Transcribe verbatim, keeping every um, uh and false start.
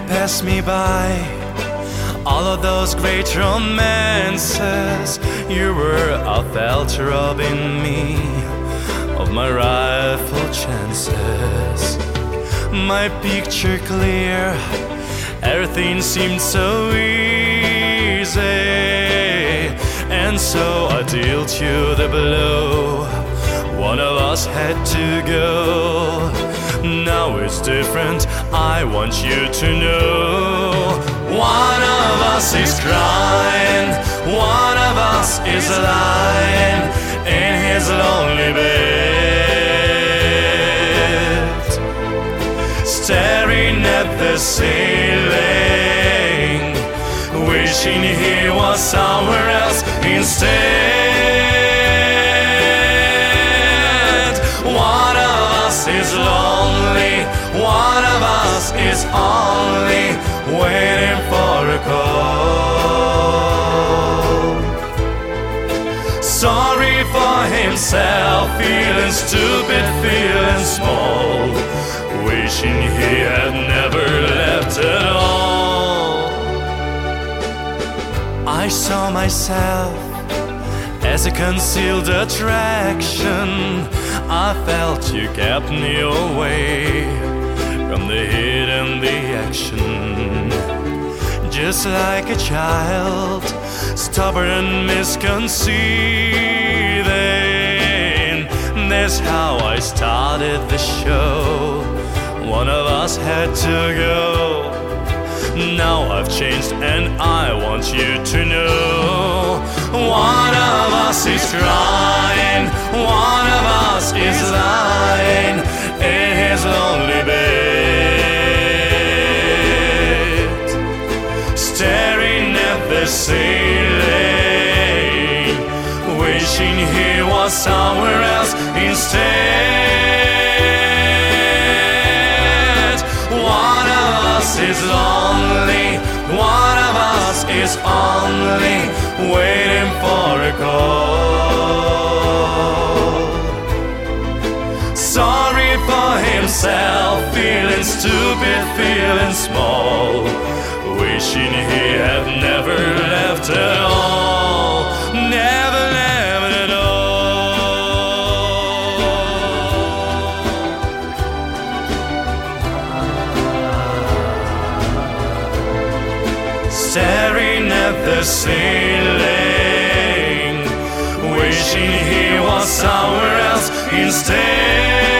pass me by. All of those great romances, you were out there to robbing me of my rightful chances. My picture clear, everything seemed so easy, and so I dealt you the blow. One of us had to go. Now it's different, I want you to know. One of us is crying, one of us is lying in his lonely bed, staring at the ceiling, wishing he was somewhere else instead. One of us is lonely, one of us is only waiting for a call. Sorry for himself, feeling stupid, feeling small, wishing he had never left at all. I saw myself as a concealed attraction. I felt you kept me away from the heat and the action. Just like a child, stubborn and misconceiving, that's how I started the show. One of us had to go. Now I've changed and I want you to know. One of us is crying, one of us is lying in his lonely bed, staring at the ceiling, wishing he was somewhere else instead. One of us is lonely, one of us is only waiting for a call. Sorry for himself, feeling stupid, feeling small, wishing he had never left at all. Never left at all. Staring at the ceiling, wishing he was somewhere else instead.